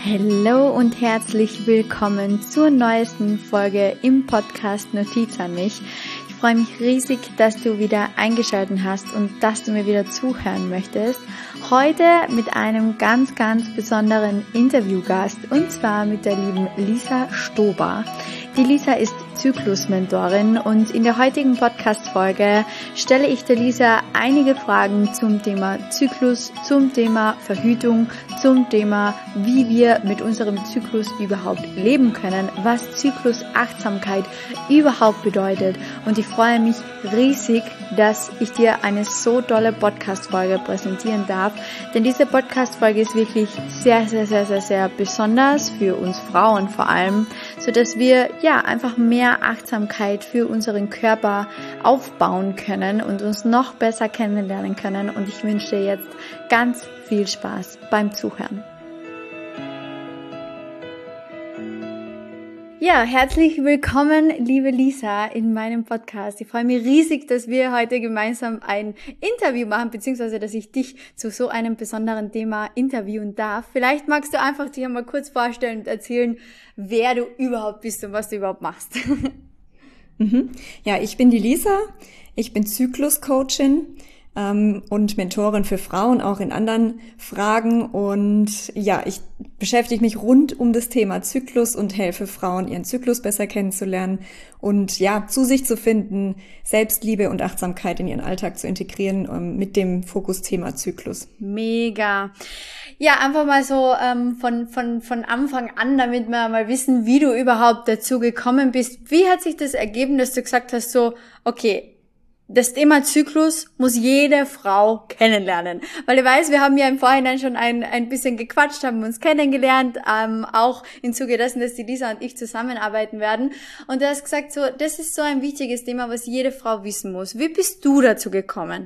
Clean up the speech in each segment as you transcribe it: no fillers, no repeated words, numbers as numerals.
Hallo und herzlich willkommen zur neuesten Folge im Podcast Notiz an mich. Ich freue mich riesig, dass du wieder eingeschaltet hast und dass du mir wieder zuhören möchtest. Heute mit einem ganz besonderen Interviewgast und zwar mit der lieben Lisa Stober. Die Lisa ist Zyklusmentorin und in der heutigen Podcast-Folge stelle ich der Lisa einige Fragen zum Thema Zyklus, zum Thema Verhütung, zum Thema, wie wir mit unserem Zyklus überhaupt leben können, was Zyklusachtsamkeit überhaupt bedeutet. Und ich freue mich riesig, dass ich dir eine so tolle Podcast-Folge präsentieren darf, denn diese Podcast-Folge ist wirklich sehr besonders für uns Frauen vor allem, sodass wir einfach mehr Achtsamkeit für unseren Körper aufbauen können und uns noch besser kennenlernen können. Und ich wünsche dir jetzt ganz viel Spaß beim Zuhören. Ja, herzlich willkommen, liebe Lisa, in meinem Podcast. Ich freue mich riesig, dass wir heute gemeinsam ein Interview machen, beziehungsweise, dass ich dich zu so einem besonderen Thema interviewen darf. Vielleicht magst du einfach dich einmal kurz vorstellen und erzählen, wer du überhaupt bist und was du überhaupt machst. Ja, ich bin die Lisa. Ich bin Zyklus-Coachin und Mentorin für Frauen, auch in anderen Fragen. Und ja, ich beschäftige mich rund um das Thema Zyklus und helfe Frauen, ihren Zyklus besser kennenzulernen und ja, zu sich zu finden, Selbstliebe und Achtsamkeit in ihren Alltag zu integrieren, mit dem Fokusthema Zyklus. Mega. Ja, einfach mal so von Anfang an, damit wir mal wissen, wie du überhaupt dazu gekommen bist. Wie hat sich das ergeben, dass du gesagt hast, so, okay, das Thema Zyklus muss jede Frau kennenlernen. Weil ich weiß, wir haben ja im Vorhinein schon ein bisschen gequatscht, haben uns kennengelernt, auch im Zuge dessen, dass die Lisa und ich zusammenarbeiten werden. Und du hast gesagt, so, das ist so ein wichtiges Thema, was jede Frau wissen muss. Wie bist du dazu gekommen?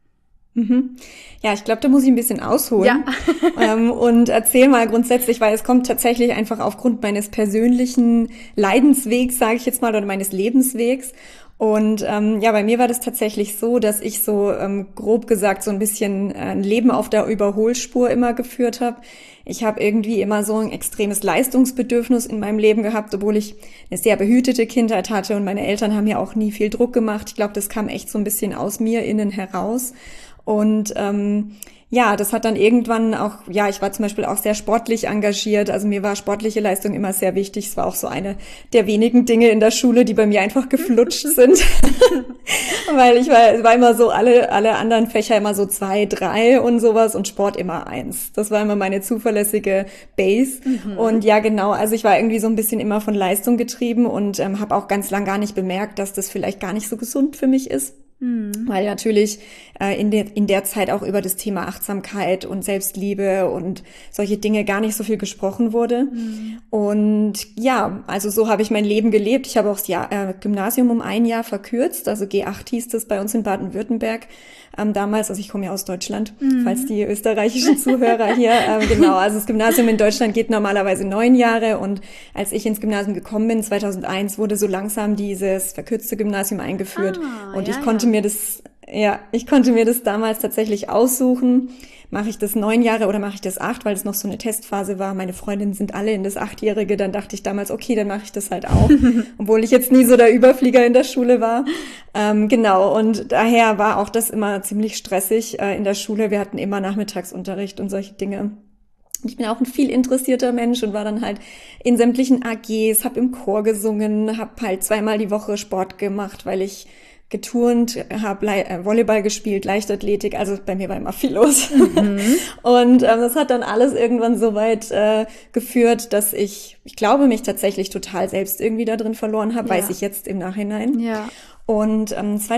Ja, ich glaube, da muss ich ein bisschen ausholen und erzähl mal grundsätzlich, weil es kommt tatsächlich einfach aufgrund meines persönlichen Leidenswegs, sage ich jetzt mal, oder meines Lebenswegs. Und bei mir war das tatsächlich so, dass ich so grob gesagt so ein bisschen ein Leben auf der Überholspur immer geführt habe. Ich habe irgendwie immer so ein extremes Leistungsbedürfnis in meinem Leben gehabt, obwohl ich eine sehr behütete Kindheit hatte und meine Eltern haben ja auch nie viel Druck gemacht. Ich glaube, das kam echt so ein bisschen aus mir innen heraus. Und das hat dann irgendwann auch, ich war zum Beispiel auch sehr sportlich engagiert, also mir war sportliche Leistung immer sehr wichtig. Es war auch so eine der wenigen Dinge in der Schule, die bei mir einfach geflutscht sind, weil es war immer so, alle anderen Fächer immer so 2, 3 und sowas und Sport immer 1. Das war immer meine zuverlässige Base. Und ja, genau, also ich war irgendwie so ein bisschen immer von Leistung getrieben und habe auch ganz lang gar nicht bemerkt, dass das vielleicht gar nicht so gesund für mich ist. Weil natürlich in der Zeit auch über das Thema Achtsamkeit und Selbstliebe und solche Dinge gar nicht so viel gesprochen wurde. Und ja, also so habe ich mein Leben gelebt. Ich habe auch das Gymnasium um ein Jahr verkürzt, also G8 hieß das bei uns in Baden-Württemberg damals. Also ich komme ja aus Deutschland, falls die österreichischen Zuhörer hier, genau. Also das Gymnasium in Deutschland geht normalerweise 9 Jahre und als ich ins Gymnasium gekommen bin, 2001, wurde so langsam dieses verkürzte Gymnasium eingeführt und ich konnte mir das damals tatsächlich aussuchen. Mache ich das 9 Jahre oder mache ich das 8, weil es noch so eine Testphase war. Meine Freundinnen sind alle in das 8-Jährige. Dann dachte ich damals, okay, dann mache ich das halt auch. Obwohl ich jetzt nie so der Überflieger in der Schule war. Genau, und daher war auch das immer ziemlich stressig in der Schule. Wir hatten immer Nachmittagsunterricht und solche Dinge. Ich bin auch ein viel interessierter Mensch und war dann halt in sämtlichen AGs, habe im Chor gesungen, habe halt 2-mal die Woche Sport gemacht, weil ich geturnt, habe Volleyball gespielt, Leichtathletik, also bei mir war immer viel los. Und das hat dann alles irgendwann so weit geführt, dass ich glaube, mich tatsächlich total selbst irgendwie da drin verloren habe, weiß ich jetzt im Nachhinein. Ja. Und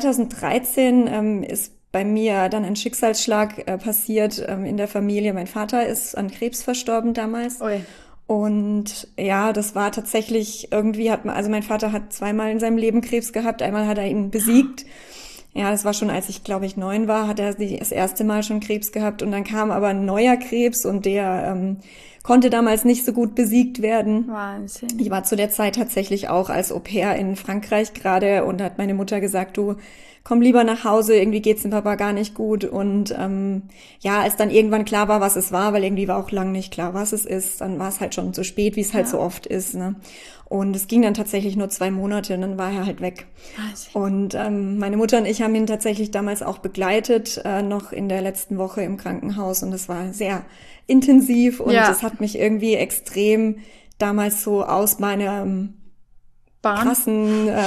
2013 ist bei mir dann ein Schicksalsschlag passiert in der Familie. Mein Vater ist an Krebs verstorben damals. Ui. Und ja, das war tatsächlich irgendwie mein Vater hat 2-mal in seinem Leben Krebs gehabt. Einmal hat er ihn besiegt. Ja, das war schon, als ich, glaube ich, 9 war, hat er das erste Mal schon Krebs gehabt. Und dann kam aber ein neuer Krebs und der konnte damals nicht so gut besiegt werden. Wahnsinn. Ich war zu der Zeit tatsächlich auch als Au-pair in Frankreich gerade und hat meine Mutter gesagt, du komm lieber nach Hause, irgendwie geht's dem Papa gar nicht gut. Und als dann irgendwann klar war, was es war, weil irgendwie war auch lang nicht klar, was es ist, dann war es halt schon zu spät, wie es halt so oft ist, ne? Und es ging dann tatsächlich nur 2 Monate und dann war er halt weg. Und meine Mutter und ich haben ihn tatsächlich damals auch begleitet, noch in der letzten Woche im Krankenhaus. Und das war sehr intensiv und das hat mich irgendwie extrem damals so aus meiner krassen,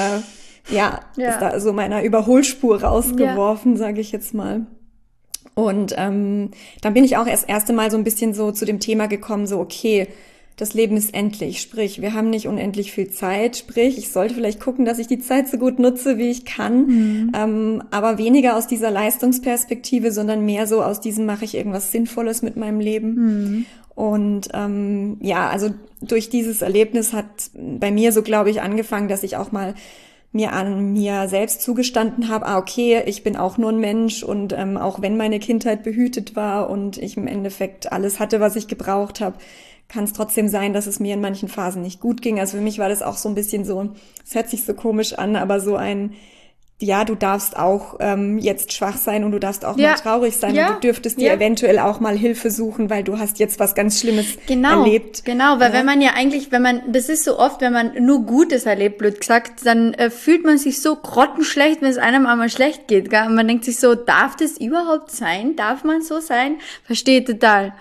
so meiner Überholspur rausgeworfen, sage ich jetzt mal. Und dann bin ich auch das erste Mal so ein bisschen so zu dem Thema gekommen, so okay, das Leben ist endlich, sprich, wir haben nicht unendlich viel Zeit, sprich, ich sollte vielleicht gucken, dass ich die Zeit so gut nutze, wie ich kann, aber weniger aus dieser Leistungsperspektive, sondern mehr so aus diesem, mache ich irgendwas Sinnvolles mit meinem Leben. Und also durch dieses Erlebnis hat bei mir so, glaube ich, angefangen, dass ich auch mal mir an mir selbst zugestanden habe, okay, ich bin auch nur ein Mensch und auch wenn meine Kindheit behütet war und ich im Endeffekt alles hatte, was ich gebraucht habe, kann es trotzdem sein, dass es mir in manchen Phasen nicht gut ging. Also für mich war das auch so ein bisschen so, es hört sich so komisch an, aber so ein, du darfst auch jetzt schwach sein und du darfst auch mal traurig sein und du dürftest dir eventuell auch mal Hilfe suchen, weil du hast jetzt was ganz Schlimmes erlebt. Genau, weil wenn man das ist so oft, wenn man nur Gutes erlebt, blöd gesagt, dann fühlt man sich so grottenschlecht, wenn es einem einmal schlecht geht, gell? Und man denkt sich so, darf das überhaupt sein? Darf man so sein? Verstehe total.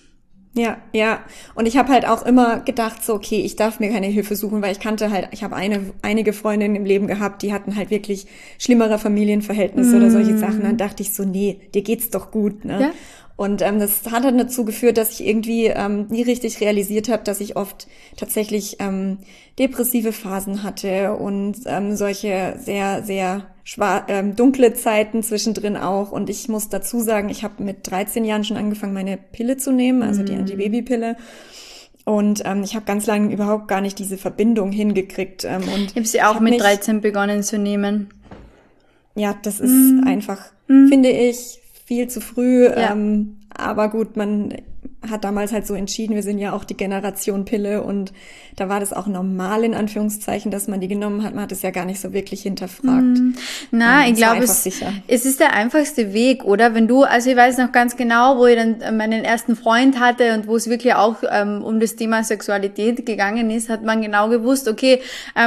Ja. Und ich habe halt auch immer gedacht, so okay, ich darf mir keine Hilfe suchen, weil ich habe einige Freundinnen im Leben gehabt, die hatten halt wirklich schlimmere Familienverhältnisse oder solche Sachen. Dann dachte ich so, nee, dir geht's doch gut, ne? Ja. Und das hat dann dazu geführt, dass ich irgendwie nie richtig realisiert habe, dass ich oft tatsächlich depressive Phasen hatte und solche sehr, sehr dunkle Zeiten zwischendrin auch. Und ich muss dazu sagen, ich habe mit 13 Jahren schon angefangen, meine Pille zu nehmen, also die Antibabypille. Und ich habe ganz lange überhaupt gar nicht diese Verbindung hingekriegt. Und ich habe sie auch mit 13 begonnen zu nehmen. Ja, das ist einfach, finde ich, viel zu früh. Ja. Aber gut, man hat damals halt so entschieden, wir sind ja auch die Generation Pille und da war das auch normal in Anführungszeichen, dass man die genommen hat. Man hat es ja gar nicht so wirklich hinterfragt. Ich glaube, es ist der einfachste Weg, oder? Wenn also ich weiß noch ganz genau, wo ich dann meinen ersten Freund hatte und wo es wirklich auch um das Thema Sexualität gegangen ist, hat man genau gewusst, okay,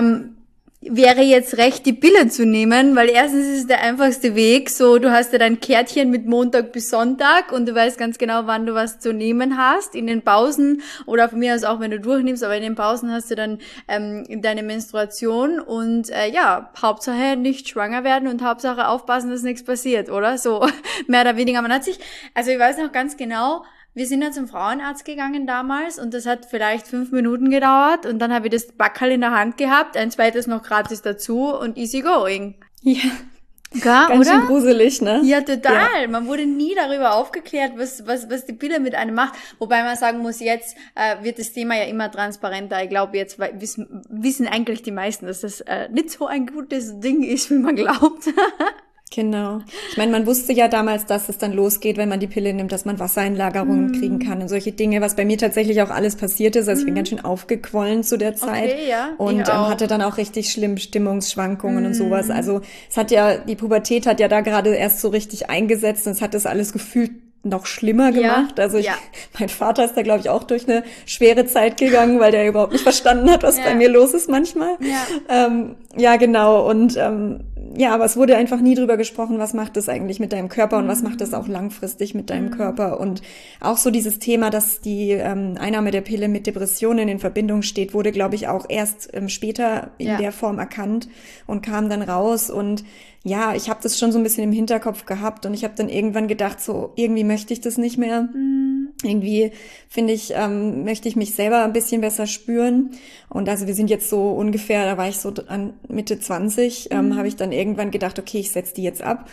wäre jetzt recht, die Pille zu nehmen, weil erstens ist es der einfachste Weg, so du hast ja dein Kärtchen mit Montag bis Sonntag und du weißt ganz genau, wann du was zu nehmen hast, in den Pausen oder von mir aus auch, wenn du durchnimmst, aber in den Pausen hast du dann deine Menstruation und Hauptsache nicht schwanger werden und Hauptsache aufpassen, dass nichts passiert, oder? So, mehr oder weniger. Also ich weiß noch ganz genau, wir sind dann zum Frauenarzt gegangen damals und das hat vielleicht 5 Minuten gedauert und dann habe ich das Backerl in der Hand gehabt, ein zweites noch gratis dazu und easy going. Ja, ganz schön gruselig, ne? Ja, total. Ja. Man wurde nie darüber aufgeklärt, was die Pille mit einem macht. Wobei man sagen muss, jetzt wird das Thema ja immer transparenter. Ich glaube, jetzt wissen eigentlich die meisten, dass das nicht so ein gutes Ding ist, wie man glaubt. Genau. Ich meine, man wusste ja damals, dass es dann losgeht, wenn man die Pille nimmt, dass man Wassereinlagerungen kriegen kann und solche Dinge, was bei mir tatsächlich auch alles passiert ist. Also ich bin ganz schön aufgequollen zu der Zeit und hatte dann auch richtig schlimm Stimmungsschwankungen und sowas. Also die Pubertät hat ja da gerade erst so richtig eingesetzt und es hat das alles gefühlt noch schlimmer gemacht. Also mein Vater ist da, glaube ich, auch durch eine schwere Zeit gegangen, weil der überhaupt nicht verstanden hat, was bei mir los ist manchmal. Ja, genau. Und aber es wurde einfach nie drüber gesprochen, was macht das eigentlich mit deinem Körper und was macht das auch langfristig mit deinem Körper. Und auch so dieses Thema, dass die Einnahme der Pille mit Depressionen in Verbindung steht, wurde, glaube ich, auch erst später in der Form erkannt und kam dann raus. Und ja, ich habe das schon so ein bisschen im Hinterkopf gehabt und ich habe dann irgendwann gedacht, so irgendwie möchte ich das nicht mehr. Irgendwie finde ich, möchte ich mich selber ein bisschen besser spüren. Und also wir sind jetzt so ungefähr, da war ich so an Mitte 20, habe ich dann irgendwann gedacht, okay, ich setze die jetzt ab.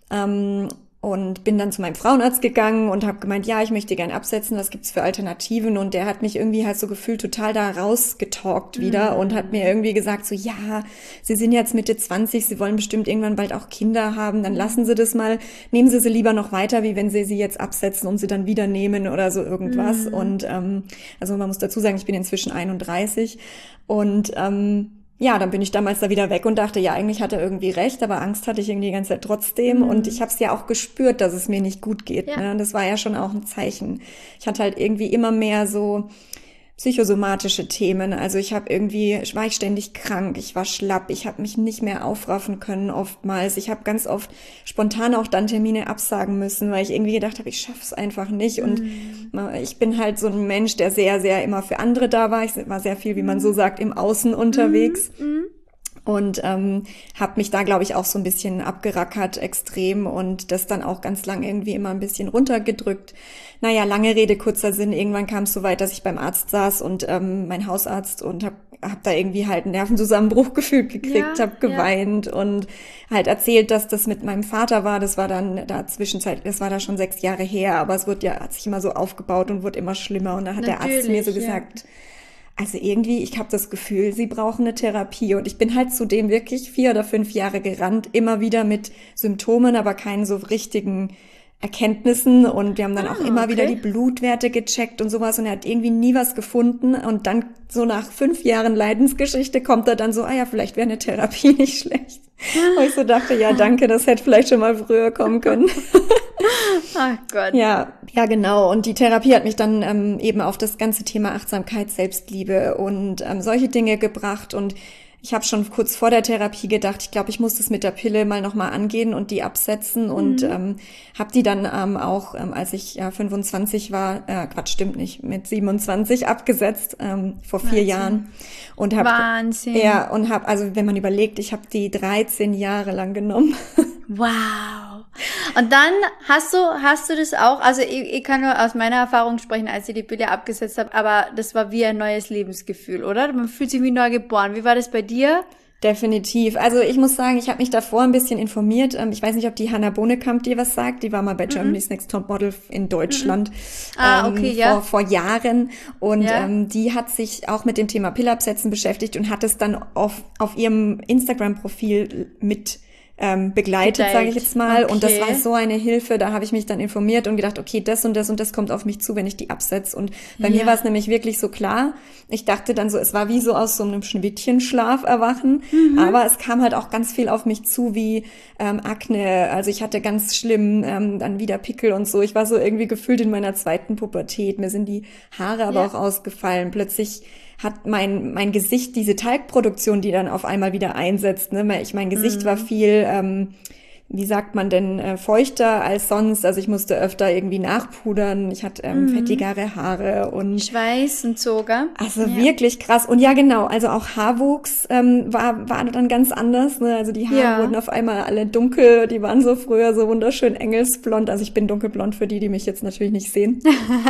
Und bin dann zu meinem Frauenarzt gegangen und habe gemeint, ja, ich möchte gern absetzen, was gibt's für Alternativen? Und der hat mich irgendwie halt so gefühlt total da rausgetalkt wieder und hat mir irgendwie gesagt, so, ja, Sie sind jetzt Mitte 20, Sie wollen bestimmt irgendwann bald auch Kinder haben, dann lassen Sie das mal, nehmen Sie lieber noch weiter, wie wenn Sie sie jetzt absetzen und sie dann wieder nehmen oder so irgendwas. Und also man muss dazu sagen, ich bin inzwischen 31 und ja, dann bin ich damals da wieder weg und dachte, ja, eigentlich hat er irgendwie recht, aber Angst hatte ich irgendwie die ganze Zeit trotzdem. Und ich habe es ja auch gespürt, dass es mir nicht gut geht. Ja. Ne? Das war ja schon auch ein Zeichen. Ich hatte halt irgendwie immer mehr so psychosomatische Themen. Also war ich ständig krank, ich war schlapp, ich habe mich nicht mehr aufraffen können oftmals. Ich habe ganz oft spontan auch dann Termine absagen müssen, weil ich irgendwie gedacht habe, ich schaffe es einfach nicht. Und ich bin halt so ein Mensch, der sehr, sehr immer für andere da war. Ich war sehr viel, wie man so sagt, im Außen unterwegs. Und habe mich da, glaube ich, auch so ein bisschen abgerackert, extrem, und das dann auch ganz lang irgendwie immer ein bisschen runtergedrückt. Naja, lange Rede, kurzer Sinn, irgendwann kam es so weit, dass ich beim Arzt saß und mein Hausarzt, und hab da irgendwie halt einen Nervenzusammenbruch gefühlt gekriegt, habe geweint und halt erzählt, dass das mit meinem Vater war. Das war dann da das war da schon 6 Jahre her, aber es hat sich immer so aufgebaut und wurde immer schlimmer. Und da hat der Arzt mir so gesagt, also irgendwie, ich habe das Gefühl, Sie brauchen eine Therapie. Und ich bin halt zudem wirklich 4 oder 5 Jahre gerannt, immer wieder mit Symptomen, aber keinen so richtigen Erkenntnissen. Und wir haben dann auch immer wieder die Blutwerte gecheckt und sowas. Und er hat irgendwie nie was gefunden. Und dann so nach 5 Jahren Leidensgeschichte kommt er dann so, ja, vielleicht wäre eine Therapie nicht schlecht. Und ich so dachte, ja, danke, das hätte vielleicht schon mal früher kommen können. Ach Gott. Ja, genau. Und die Therapie hat mich dann eben auf das ganze Thema Achtsamkeit, Selbstliebe und solche Dinge gebracht. Und ich habe schon kurz vor der Therapie gedacht, ich glaube, ich muss das mit der Pille mal nochmal angehen und die absetzen. Und habe die dann auch, als ich 25 war, stimmt nicht, mit 27 abgesetzt, vor 4 Jahren. Und Wahnsinn. Ja, und also wenn man überlegt, ich habe die 13 Jahre lang genommen. Wow. Und dann hast du das auch, also ich kann nur aus meiner Erfahrung sprechen, als ich die Pille abgesetzt habe, aber das war wie ein neues Lebensgefühl, oder? Man fühlt sich wie neu geboren. Wie war das bei dir? Definitiv. Also ich muss sagen, ich habe mich davor ein bisschen informiert. Ich weiß nicht, ob die Hannah Bonekamp dir was sagt. Die war mal bei Germany's Next Top Model in Deutschland vor Jahren. Und die hat sich auch mit dem Thema Pille-Absetzen beschäftigt und hat es dann auf ihrem Instagram-Profil mit begleitet, sage ich jetzt mal. Okay. Und das war so eine Hilfe. Da habe ich mich dann informiert und gedacht, okay, das und das und das kommt auf mich zu, wenn ich die absetze. Und bei mir war es nämlich wirklich so klar. Ich dachte dann so, es war wie so aus so einem Schneewittchenschlaf erwachen. Aber es kam halt auch ganz viel auf mich zu, wie Akne. Also ich hatte ganz schlimm dann wieder Pickel und so. Ich war so irgendwie gefühlt in meiner 2. Pubertät. Mir sind die Haare aber auch ausgefallen. Plötzlich hat mein Gesicht diese Talgproduktion, die dann auf einmal wieder einsetzt. Ne? Mein Gesicht war viel, wie sagt man denn, feuchter als sonst. Also ich musste öfter irgendwie nachpudern. Ich hatte fettigere Haare und Schweiß und so, gell? Also wirklich krass. Und ja, genau, also auch Haarwuchs war dann ganz anders. Ne? Also die Haare wurden auf einmal alle dunkel. Die waren so früher so wunderschön engelsblond. Also ich bin dunkelblond für die mich jetzt natürlich nicht sehen.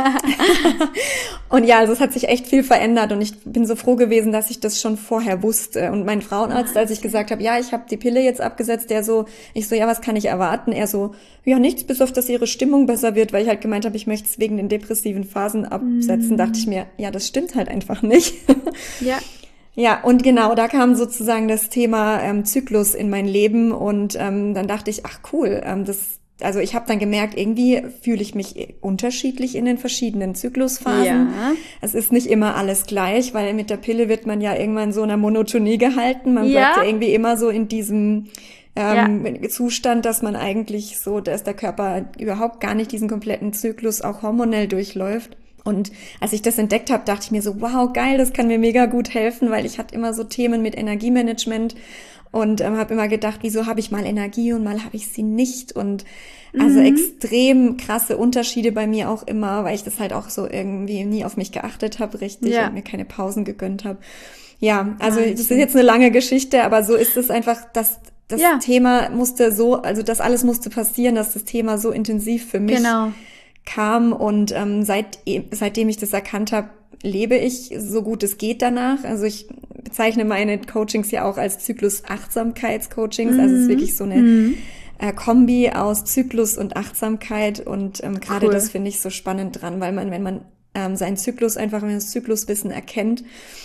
Und ja, also es hat sich echt viel verändert. Und ich bin so froh gewesen, dass ich das schon vorher wusste. Und mein Frauenarzt, als ich gesagt habe, ja, ich habe die Pille jetzt abgesetzt, ich so, ja, was kann ich erwarten? Er so, ja, nichts, bis auf, dass ihre Stimmung besser wird, weil ich halt gemeint habe, ich möchte es wegen den depressiven Phasen absetzen. Dachte ich mir, ja, das stimmt halt einfach nicht. Ja. Ja, und genau, da kam sozusagen das Thema Zyklus in mein Leben, und dann dachte ich, ach cool, also ich habe dann gemerkt, irgendwie fühle ich mich unterschiedlich in den verschiedenen Zyklusphasen. Ja. Es ist nicht immer alles gleich, weil mit der Pille wird man ja irgendwann so einer Monotonie gehalten. Man bleibt ja irgendwie immer so in diesem Zustand, dass man eigentlich so, dass der Körper überhaupt gar nicht diesen kompletten Zyklus auch hormonell durchläuft. Und als ich das entdeckt habe, dachte ich mir so, wow, geil, das kann mir mega gut helfen, weil ich hatte immer so Themen mit Energiemanagement und habe immer gedacht, wieso habe ich mal Energie und mal habe ich sie nicht, und also extrem krasse Unterschiede bei mir auch immer, weil ich das halt auch so irgendwie nie auf mich geachtet habe richtig und mir keine Pausen gegönnt habe. Ja, also das ist jetzt eine lange Geschichte, aber so ist es einfach, dass das Thema das alles musste passieren, dass das Thema so intensiv für mich kam, und seitdem ich das erkannt habe, lebe ich so gut es geht danach. Also ich bezeichne meine Coachings ja auch als Zyklus-Achtsamkeits-Coachings. Also es ist wirklich so eine Kombi aus Zyklus und Achtsamkeit, und gerade das finde ich so spannend dran, weil wenn man seinen Zyklus einfach, wenn man das Zykluswissen erkennt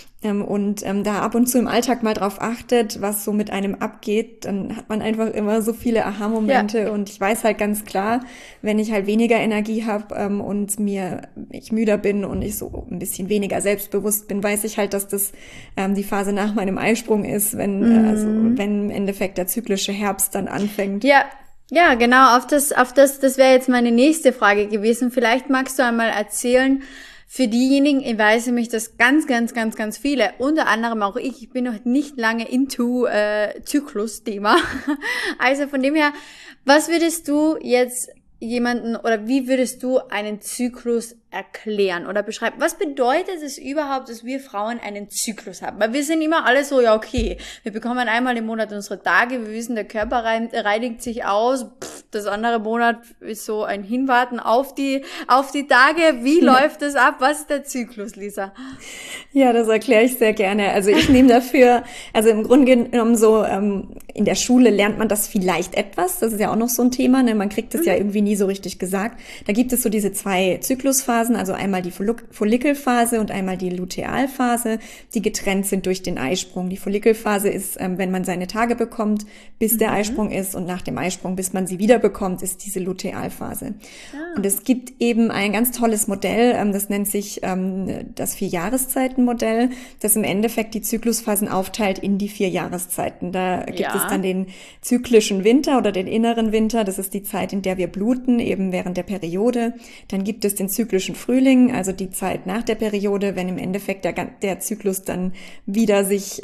und da ab und zu im Alltag mal drauf achtet, was so mit einem abgeht, dann hat man einfach immer so viele Aha-Momente und ich weiß halt ganz klar, wenn ich halt weniger Energie habe und ich müder bin und ich so ein bisschen weniger selbstbewusst bin, weiß ich halt, dass das die Phase nach meinem Eisprung ist, wenn im Endeffekt der zyklische Herbst dann anfängt. Ja, genau, das wäre jetzt meine nächste Frage gewesen. Vielleicht magst du einmal erzählen, für diejenigen, ich weiß nämlich, dass ganz, ganz, ganz, ganz viele, unter anderem auch ich bin noch nicht lange into Zyklus-Thema. Also von dem her, was würdest du jetzt jemanden oder wie würdest du einen Zyklus erklären oder beschreiben? Was bedeutet es überhaupt, dass wir Frauen einen Zyklus haben? Weil wir sind immer alle so, ja okay, wir bekommen einmal im Monat unsere Tage, wir wissen, der Körper reinigt sich aus, das andere Monat ist so ein Hinwarten auf die Tage. Wie läuft das ab? Was ist der Zyklus, Lisa? Ja, das erkläre ich sehr gerne. Also ich nehme dafür, also im Grunde genommen so, in der Schule lernt man das vielleicht etwas, das ist ja auch noch so ein Thema, ne? Man kriegt es ja irgendwie nie so richtig gesagt. Da gibt es so diese 2 Zyklusphasen, also einmal die Follikelphase und einmal die Lutealphase, die getrennt sind durch den Eisprung. Die Follikelphase ist, wenn man seine Tage bekommt, bis der Eisprung ist, und nach dem Eisprung, bis man sie wieder bekommt, ist diese Lutealphase. Und es gibt eben ein ganz tolles Modell, das nennt sich das 4-Jahreszeiten-Modell, das im Endeffekt die Zyklusphasen aufteilt in die 4 Jahreszeiten. Da gibt es dann den zyklischen Winter oder den inneren Winter, das ist die Zeit, in der wir bluten, eben während der Periode. Dann gibt es den zyklischen Frühling, also die Zeit nach der Periode, wenn im Endeffekt der Zyklus dann wieder sich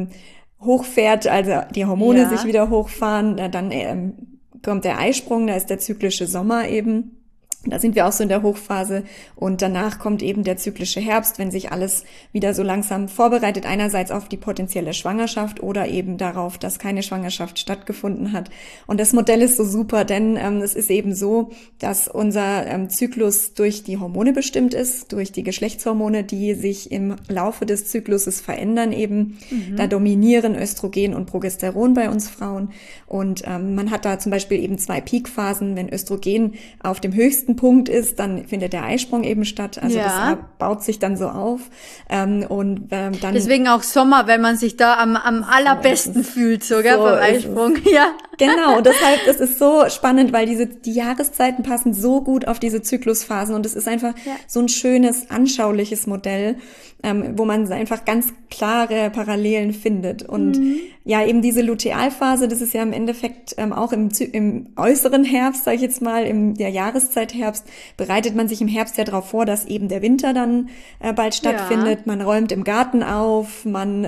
hochfährt, also die Hormone sich wieder hochfahren, dann kommt der Eisprung, da ist der zyklische Sommer eben. Da sind wir auch so in der Hochphase und danach kommt eben der zyklische Herbst, wenn sich alles wieder so langsam vorbereitet, einerseits auf die potenzielle Schwangerschaft oder eben darauf, dass keine Schwangerschaft stattgefunden hat. Und das Modell ist so super, denn es ist eben so, dass unser Zyklus durch die Hormone bestimmt ist, durch die Geschlechtshormone, die sich im Laufe des Zykluses verändern eben. Da dominieren Östrogen und Progesteron bei uns Frauen und man hat da zum Beispiel eben 2 Peakphasen, wenn Östrogen auf dem höchsten Punkt ist, dann findet der Eisprung eben statt. Also das baut sich dann so auf. Dann deswegen auch Sommer, wenn man sich da am allerbesten fühlt, sogar so beim Eisprung. Ja. Genau, und deshalb, das ist so spannend, weil die Jahreszeiten passen so gut auf diese Zyklusphasen und es ist einfach so ein schönes, anschauliches Modell, wo man einfach ganz klare Parallelen findet. Und ja, eben diese Lutealphase, das ist ja im Endeffekt auch im äußeren Herbst, sage ich jetzt mal, in der Jahreszeit Herbst, bereitet man sich im Herbst ja darauf vor, dass eben der Winter dann bald stattfindet. Man räumt im Garten auf, man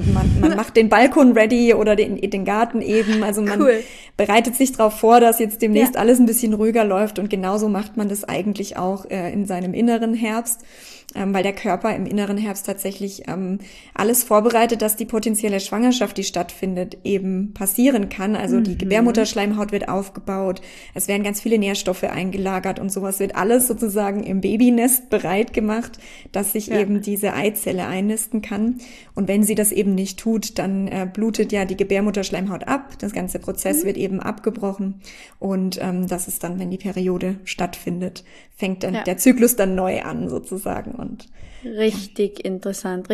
macht den Balkon ready oder den Garten eben. Also man bereitet sich darauf vor, dass jetzt demnächst alles ein bisschen ruhiger läuft und genauso macht man das eigentlich auch in seinem inneren Herbst. Weil der Körper im inneren Herbst tatsächlich alles vorbereitet, dass die potenzielle Schwangerschaft, die stattfindet, eben passieren kann. Also die Gebärmutterschleimhaut wird aufgebaut, es werden ganz viele Nährstoffe eingelagert und sowas wird alles sozusagen im Babynest bereit gemacht, dass sich eben diese Eizelle einnisten kann. Und wenn sie das eben nicht tut, dann blutet ja die Gebärmutterschleimhaut ab. Das ganze Prozess wird eben abgebrochen und das ist dann, wenn die Periode stattfindet, fängt dann der Zyklus dann neu an sozusagen. Und richtig interessant.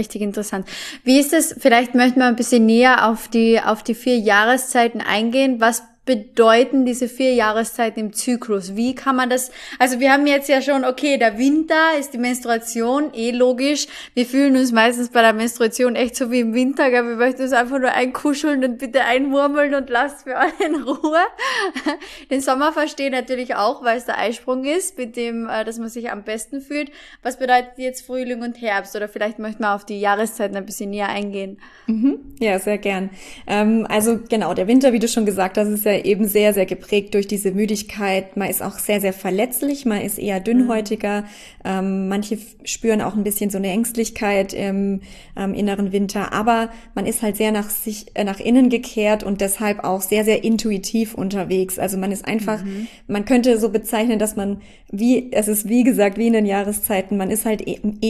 Wie ist es? Vielleicht möchten wir ein bisschen näher auf die 4 Jahreszeiten eingehen. Was bedeuten diese 4 Jahreszeiten im Zyklus? Wie kann man das, also wir haben jetzt ja schon, okay, der Winter ist die Menstruation, logisch. Wir fühlen uns meistens bei der Menstruation echt so wie im Winter, gell? Wir möchten uns einfach nur einkuscheln und bitte einmurmeln und lasst für alle in Ruhe. Den Sommer verstehe natürlich auch, weil es der Eisprung ist, mit dem, dass man sich am besten fühlt. Was bedeutet jetzt Frühling und Herbst? Oder vielleicht möchten wir auf die Jahreszeiten ein bisschen näher eingehen. Ja, sehr gern. Also genau, der Winter, wie du schon gesagt hast, ist ja eben sehr, sehr geprägt durch diese Müdigkeit. Man ist auch sehr, sehr verletzlich, man ist eher dünnhäutiger. Manche spüren auch ein bisschen so eine Ängstlichkeit im inneren Winter, aber man ist halt sehr nach innen gekehrt und deshalb auch sehr, sehr intuitiv unterwegs. Also man ist einfach, man könnte so bezeichnen, dass es ist wie gesagt, wie in den Jahreszeiten, man ist halt eher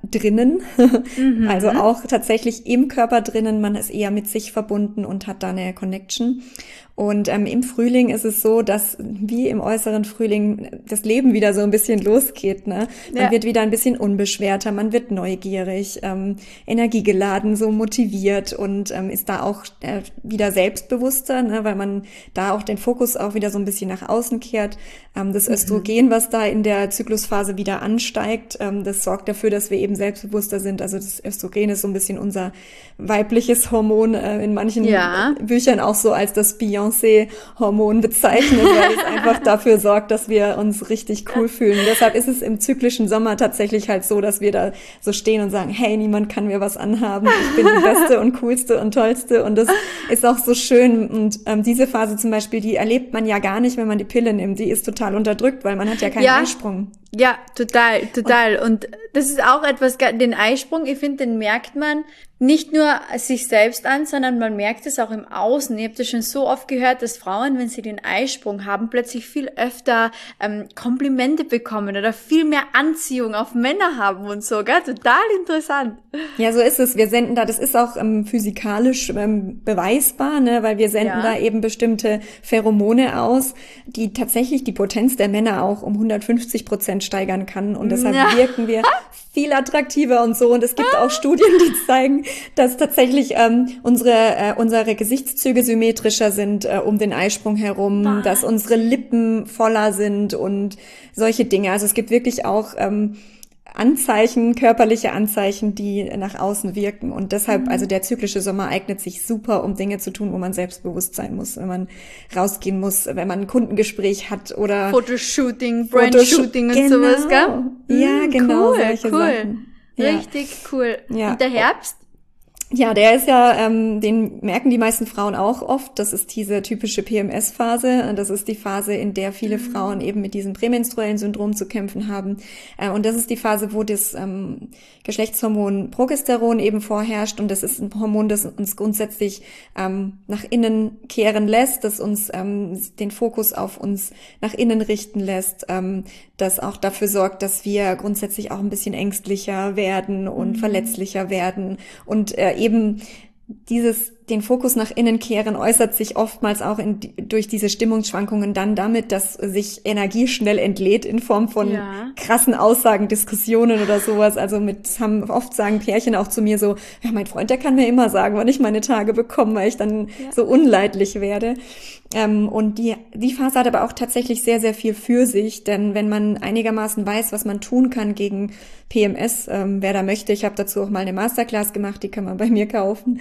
drinnen, also auch tatsächlich im Körper drinnen. Man ist eher mit sich verbunden und hat da eine Connection. Und im Frühling ist es so, dass wie im äußeren Frühling das Leben wieder so ein bisschen losgeht. Ne? Man wird wieder ein bisschen unbeschwerter, man wird neugierig, energiegeladen, so motiviert und ist da auch wieder selbstbewusster, ne? Weil man da auch den Fokus auch wieder so ein bisschen nach außen kehrt. Das Östrogen, was da in der Zyklusphase wieder ansteigt, das sorgt dafür, dass wir eben selbstbewusster sind. Also das Östrogen ist so ein bisschen unser weibliches Hormon, in manchen Büchern auch so als das Beyoncé-Hormon bezeichnet, weil es einfach dafür sorgt, dass wir uns richtig cool fühlen. Deshalb ist es im zyklischen Sommer tatsächlich halt so, dass wir da so stehen und sagen, hey, niemand kann mir was anhaben, ich bin die Beste und Coolste und Tollste und das ist auch so schön. Und diese Phase zum Beispiel, die erlebt man ja gar nicht, wenn man die Pille nimmt. Die ist total unterdrückt, weil man hat ja keinen Eisprung. Ja, total. Und das ist auch etwas, den Eisprung, ich finde, den merkt man nicht nur sich selbst an, sondern man merkt es auch im Außen. Ich habe das schon so oft gehört, dass Frauen, wenn sie den Eisprung haben, plötzlich viel öfter Komplimente bekommen oder viel mehr Anziehung auf Männer haben und so, gell? Total interessant. Ja, so ist es. Wir senden da, das ist auch physikalisch beweisbar, ne, weil wir senden da eben bestimmte Pheromone aus, die tatsächlich die Potenz der Männer auch um 150% steigern kann und deshalb wirken wir viel attraktiver und so. Und es gibt auch Studien, die zeigen, dass tatsächlich unsere Gesichtszüge symmetrischer sind um den Eisprung herum, dass unsere Lippen voller sind und solche Dinge. Also es gibt wirklich auch Anzeichen, körperliche Anzeichen, die nach außen wirken. Und deshalb, also der zyklische Sommer eignet sich super, um Dinge zu tun, wo man selbstbewusst sein muss, wenn man rausgehen muss, wenn man ein Kundengespräch hat oder Fotoshooting, Brandshooting und sowas, gell? Ja, genau, solche Sachen. Ja. Richtig cool. Ja. Und der Herbst? Ja, der ist ja, den merken die meisten Frauen auch oft. Das ist diese typische PMS-Phase. Das ist die Phase, in der viele Frauen eben mit diesem prämenstruellen Syndrom zu kämpfen haben. Und das ist die Phase, wo das Geschlechtshormon Progesteron eben vorherrscht. Und das ist ein Hormon, das uns grundsätzlich nach innen kehren lässt, das uns den Fokus auf uns nach innen richten lässt, das auch dafür sorgt, dass wir grundsätzlich auch ein bisschen ängstlicher werden und verletzlicher werden und eben den Fokus nach innen kehren äußert sich oftmals auch durch diese Stimmungsschwankungen dann damit, dass sich Energie schnell entlädt in Form von krassen Aussagen, Diskussionen oder sowas. Also oft sagen Pärchen auch zu mir so, ja, mein Freund, der kann mir immer sagen, wann ich meine Tage bekomme, weil ich dann so unleidlich werde. Und die Phase hat aber auch tatsächlich sehr, sehr viel für sich, denn wenn man einigermaßen weiß, was man tun kann gegen PMS, wer da möchte, ich habe dazu auch mal eine Masterclass gemacht, die kann man bei mir kaufen,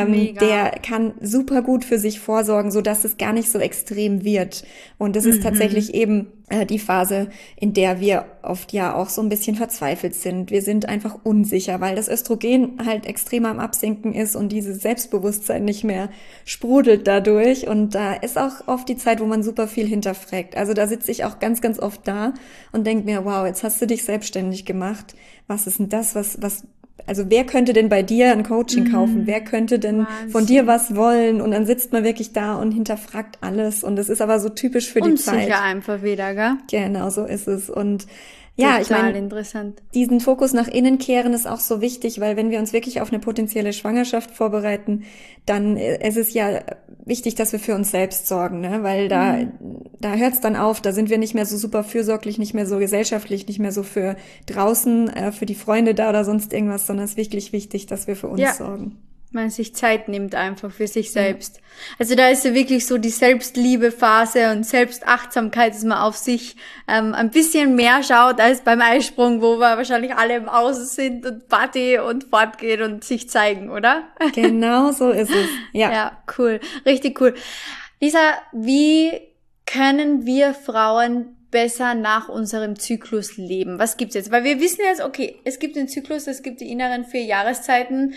der kann super gut für sich vorsorgen, so dass es gar nicht so extrem wird. Und das ist tatsächlich eben die Phase, in der wir oft ja auch so ein bisschen verzweifelt sind. Wir sind einfach unsicher, weil das Östrogen halt extrem am Absinken ist und dieses Selbstbewusstsein nicht mehr sprudelt dadurch. Und da ist auch oft die Zeit, wo man super viel hinterfragt. Also da sitze ich auch ganz, ganz oft da und denke mir, wow, jetzt hast du dich selbstständig gemacht. Was ist denn das, also wer könnte denn bei dir ein Coaching kaufen? Wer könnte denn von dir was wollen? Und dann sitzt man wirklich da und hinterfragt alles. Und das ist aber so typisch für die Zeit. Unsicher einfach wieder, gell? Genau, so ist es. Und ja, ich meine, interessant. Diesen Fokus nach innen kehren ist auch so wichtig, weil wenn wir uns wirklich auf eine potenzielle Schwangerschaft vorbereiten, dann ist es ja wichtig, dass wir für uns selbst sorgen, ne? Weil da hört es dann auf, da sind wir nicht mehr so super fürsorglich, nicht mehr so gesellschaftlich, nicht mehr so für draußen, für die Freunde da oder sonst irgendwas, sondern es ist wirklich wichtig, dass wir für uns sorgen. Man sich Zeit nimmt einfach für sich selbst. Also da ist ja wirklich so die Selbstliebe-Phase und Selbstachtsamkeit, dass man auf sich ein bisschen mehr schaut als beim Eisprung, wo wir wahrscheinlich alle im Außen sind und Party und fortgehen und sich zeigen, oder? Genau so ist es. Ja, cool. Richtig cool. Lisa, wie können wir Frauen besser nach unserem Zyklus leben? Was gibt's jetzt? Weil wir wissen jetzt, okay, es gibt den Zyklus, es gibt die inneren 4 Jahreszeiten.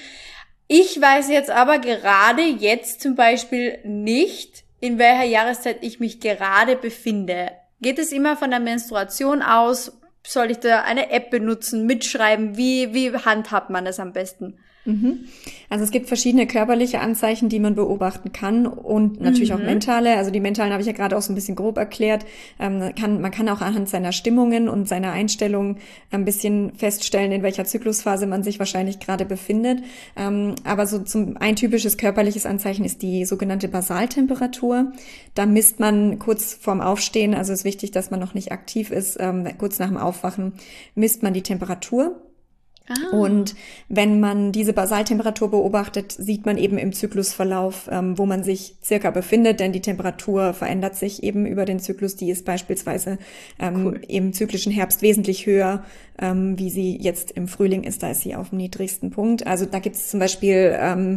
Ich weiß jetzt aber gerade jetzt zum Beispiel nicht, in welcher Jahreszeit ich mich gerade befinde. Geht es immer von der Menstruation aus? soll ich da eine App benutzen, mitschreiben? Wie handhabt man das am besten? Also es gibt verschiedene körperliche Anzeichen, die man beobachten kann und natürlich auch mentale. Also die mentalen habe ich ja gerade auch so ein bisschen grob erklärt. Man kann auch anhand seiner Stimmungen und seiner Einstellung ein bisschen feststellen, in welcher Zyklusphase man sich wahrscheinlich gerade befindet. Aber so ein typisches körperliches Anzeichen ist die sogenannte Basaltemperatur. Da misst man kurz vorm Aufstehen, also ist wichtig, dass man noch nicht aktiv ist, kurz nach dem Aufwachen misst man die Temperatur. Und wenn man diese Basaltemperatur beobachtet, sieht man eben im Zyklusverlauf, wo man sich circa befindet, denn die Temperatur verändert sich eben über den Zyklus. Die ist beispielsweise im zyklischen Herbst wesentlich höher, wie sie jetzt im Frühling ist. Da ist sie auf dem niedrigsten Punkt. Also da gibt es zum Beispiel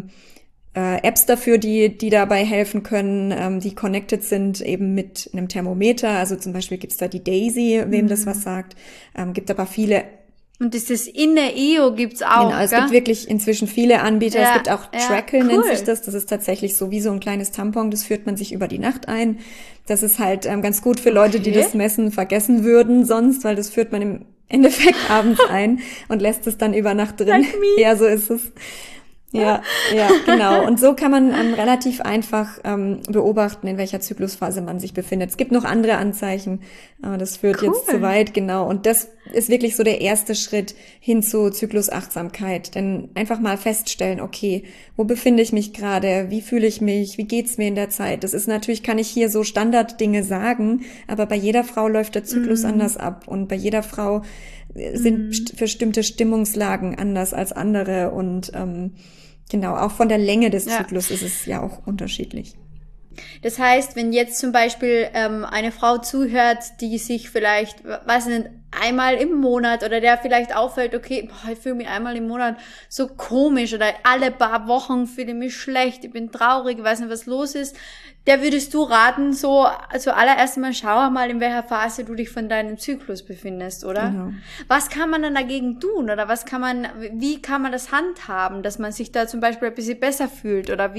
Apps dafür, die dabei helfen können, die connected sind eben mit einem Thermometer. Also zum Beispiel gibt's da die Daisy, wem das was sagt. Gibt aber viele. Und dieses Inner-Io gibt's auch, genau, es gibt wirklich inzwischen viele Anbieter. Ja, es gibt auch Trackle, cool. nennt sich das. Das ist tatsächlich so wie so ein kleines Tampon. Das führt man sich über die Nacht ein. Das ist halt ganz gut für Leute, die das Messen vergessen würden sonst, weil das führt man im Endeffekt abends ein und lässt es dann über Nacht drin. Like me. Ja, so ist es. Ja, genau. Und so kann man relativ einfach beobachten, in welcher Zyklusphase man sich befindet. Es gibt noch andere Anzeichen, aber das führt jetzt zu weit, genau. Und das ist wirklich so der erste Schritt hin zu Zyklusachtsamkeit. Denn einfach mal feststellen, okay, wo befinde ich mich gerade? Wie fühle ich mich? Wie geht's mir in der Zeit? Das ist natürlich, kann ich hier so Standarddinge sagen, aber bei jeder Frau läuft der Zyklus anders ab. Und bei jeder Frau sind bestimmte Stimmungslagen anders als andere und genau, auch von der Länge des Zyklus ist es ja auch unterschiedlich. Das heißt, wenn jetzt zum Beispiel eine Frau zuhört, die sich vielleicht, weiß nicht, einmal im Monat oder der vielleicht auffällt, okay, ich fühle mich einmal im Monat so komisch oder alle paar Wochen fühle ich mich schlecht, ich bin traurig, ich weiß nicht, was los ist, der würdest du raten, so zuallererst mal schau mal, in welcher Phase du dich von deinem Zyklus befindest, oder? Genau. Was kann man dann dagegen tun oder wie kann man das handhaben, dass man sich da zum Beispiel ein bisschen besser fühlt oder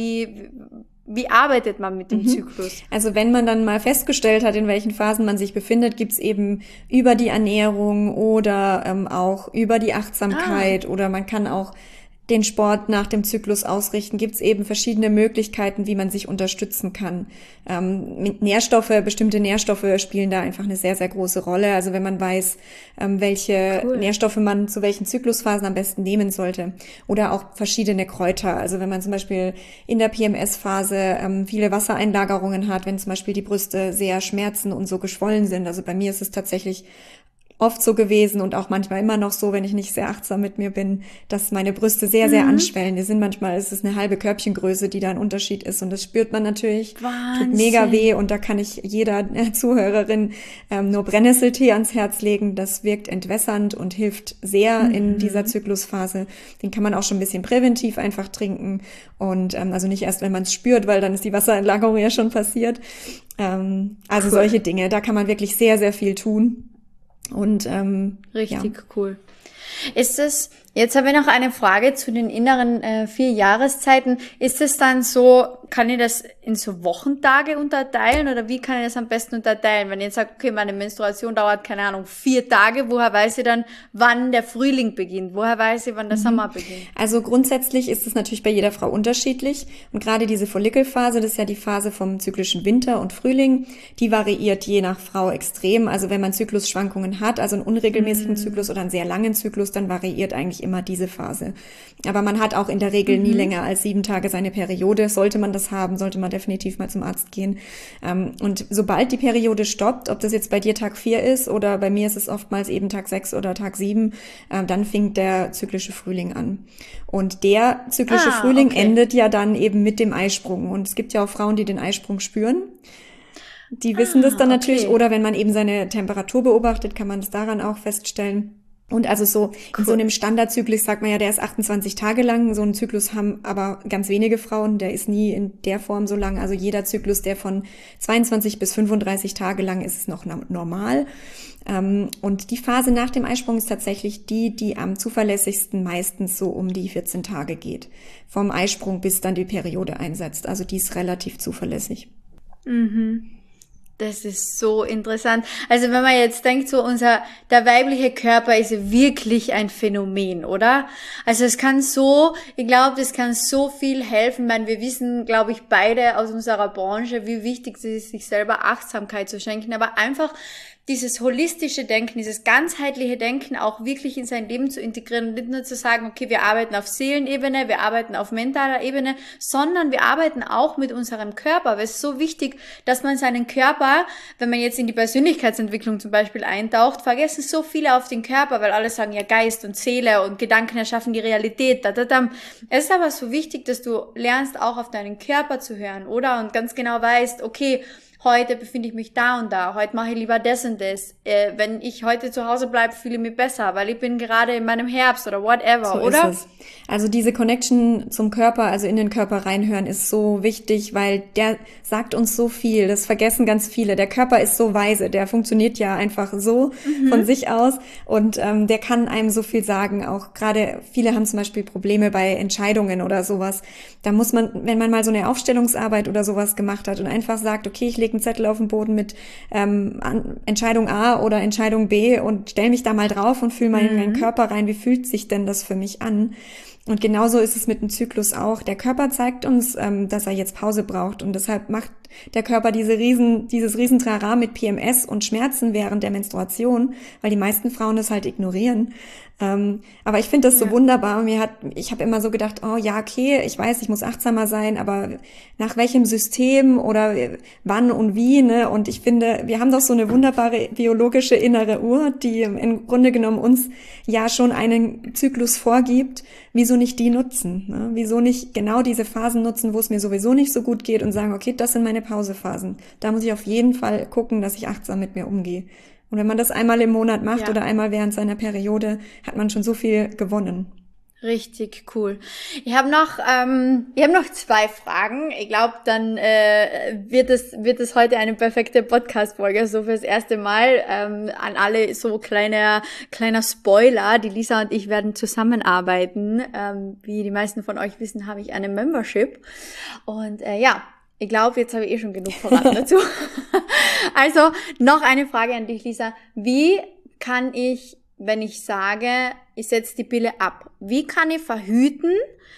wie arbeitet man mit dem Zyklus? Also wenn man dann mal festgestellt hat, in welchen Phasen man sich befindet, gibt's eben über die Ernährung oder auch über die Achtsamkeit oder man kann auch den Sport nach dem Zyklus ausrichten, gibt's eben verschiedene Möglichkeiten, wie man sich unterstützen kann. Mit bestimmte Nährstoffe spielen da einfach eine sehr, sehr große Rolle. Also wenn man weiß, welche Nährstoffe man zu welchen Zyklusphasen am besten nehmen sollte. Oder auch verschiedene Kräuter. Also wenn man zum Beispiel in der PMS-Phase viele Wassereinlagerungen hat, wenn zum Beispiel die Brüste sehr schmerzen und so geschwollen sind. Also bei mir ist es tatsächlich oft so gewesen und auch manchmal immer noch so, wenn ich nicht sehr achtsam mit mir bin, dass meine Brüste sehr, sehr anschwellen. Die sind manchmal, ist es eine halbe Körbchengröße, die da ein Unterschied ist und das spürt man natürlich. Wahnsinn. Tut mega weh und da kann ich jeder Zuhörerin nur Brennnesseltee ans Herz legen. Das wirkt entwässernd und hilft sehr in dieser Zyklusphase. Den kann man auch schon ein bisschen präventiv einfach trinken und also nicht erst, wenn man es spürt, weil dann ist die Wassereinlagerung ja schon passiert. Also solche Dinge, da kann man wirklich sehr, sehr viel tun. Und richtig cool. Ist es, jetzt habe ich noch eine Frage zu den inneren 4 Jahreszeiten. Ist es dann so, kann ich das in so Wochentage unterteilen oder wie kann ich das am besten unterteilen? Wenn ich jetzt sage, okay, meine Menstruation dauert, keine Ahnung, 4 Tage, woher weiß ich dann, wann der Frühling beginnt? Woher weiß ich, wann der Sommer beginnt? Also grundsätzlich ist es natürlich bei jeder Frau unterschiedlich und gerade diese Follikelphase, das ist ja die Phase vom zyklischen Winter und Frühling, die variiert je nach Frau extrem. Also wenn man Zyklusschwankungen hat, also einen unregelmäßigen Zyklus oder einen sehr langen Zyklus, dann variiert eigentlich immer diese Phase. Aber man hat auch in der Regel nie länger als 7 Tage seine Periode. Sollte man das haben, sollte man definitiv mal zum Arzt gehen. Und sobald die Periode stoppt, ob das jetzt bei dir Tag 4 ist oder bei mir ist es oftmals eben Tag 6 oder Tag 7, dann fängt der zyklische Frühling an. Und der zyklische Frühling endet ja dann eben mit dem Eisprung. Und es gibt ja auch Frauen, die den Eisprung spüren. Die wissen das dann natürlich. Oder wenn man eben seine Temperatur beobachtet, kann man das daran auch feststellen. Und also so in so einem Standardzyklus sagt man ja, der ist 28 Tage lang. So einen Zyklus haben aber ganz wenige Frauen. Der ist nie in der Form so lang. Also jeder Zyklus, der von 22 bis 35 Tage lang ist, ist noch normal. Und die Phase nach dem Eisprung ist tatsächlich die am zuverlässigsten meistens so um die 14 Tage geht. Vom Eisprung bis dann die Periode einsetzt. Also die ist relativ zuverlässig. Das ist so interessant. Also wenn man jetzt denkt, so der weibliche Körper ist wirklich ein Phänomen, oder? Also ich glaube, das kann so viel helfen, weil wir wissen, glaube ich, beide aus unserer Branche, wie wichtig es ist, sich selber Achtsamkeit zu schenken, aber einfach dieses holistische Denken, dieses ganzheitliche Denken auch wirklich in sein Leben zu integrieren und nicht nur zu sagen, okay, wir arbeiten auf Seelenebene, wir arbeiten auf mentaler Ebene, sondern wir arbeiten auch mit unserem Körper. Weil es ist so wichtig, dass man seinen Körper, wenn man jetzt in die Persönlichkeitsentwicklung zum Beispiel eintaucht, vergessen so viele auf den Körper, weil alle sagen, ja, Geist und Seele und Gedanken erschaffen die Realität. Es ist aber so wichtig, dass du lernst, auch auf deinen Körper zu hören, oder? Und ganz genau weißt, okay, heute befinde ich mich da und da, heute mache ich lieber das und das. Wenn ich heute zu Hause bleibe, fühle ich mich besser, weil ich bin gerade in meinem Herbst oder whatever, so oder? Ist es. Also diese Connection zum Körper, also in den Körper reinhören, ist so wichtig, weil der sagt uns so viel. Das vergessen ganz viele. Der Körper ist so weise, der funktioniert ja einfach so von sich aus und der kann einem so viel sagen. Auch gerade viele haben zum Beispiel Probleme bei Entscheidungen oder sowas. Da muss man, wenn man mal so eine Aufstellungsarbeit oder sowas gemacht hat und einfach sagt, okay, ich lege einen Zettel auf den Boden mit Entscheidung A oder Entscheidung B und stell mich da mal drauf und fühle mal in meinen Körper rein, wie fühlt sich denn das für mich an? Und genauso ist es mit dem Zyklus auch. Der Körper zeigt uns, dass er jetzt Pause braucht und deshalb macht der Körper dieses riesen Trara mit PMS und Schmerzen während der Menstruation, weil die meisten Frauen das halt ignorieren. Aber ich finde das so wunderbar. Ich habe immer so gedacht, oh ja, okay, ich weiß, ich muss achtsamer sein, aber nach welchem System oder wann und wie, ne? Und ich finde, wir haben doch so eine wunderbare biologische innere Uhr, die im Grunde genommen uns ja schon einen Zyklus vorgibt. Wieso nicht die nutzen? Ne? Wieso nicht genau diese Phasen nutzen, wo es mir sowieso nicht so gut geht und sagen, okay, das sind meine Pausephasen. Da muss ich auf jeden Fall gucken, dass ich achtsam mit mir umgehe. Und wenn man das einmal im Monat macht oder einmal während seiner Periode, hat man schon so viel gewonnen. Richtig cool. Ich habe noch 2 Fragen. Ich glaube, dann wird es heute eine perfekte Podcast-Folge, so fürs erste Mal. An alle so kleiner Spoiler. Die Lisa und ich werden zusammenarbeiten. Wie die meisten von euch wissen, habe ich eine Membership. Und ich glaube, jetzt habe ich schon genug verraten dazu. Also, noch eine Frage an dich, Lisa. Wie kann ich, wenn ich sage, ich setze die Pille ab, wie kann ich verhüten,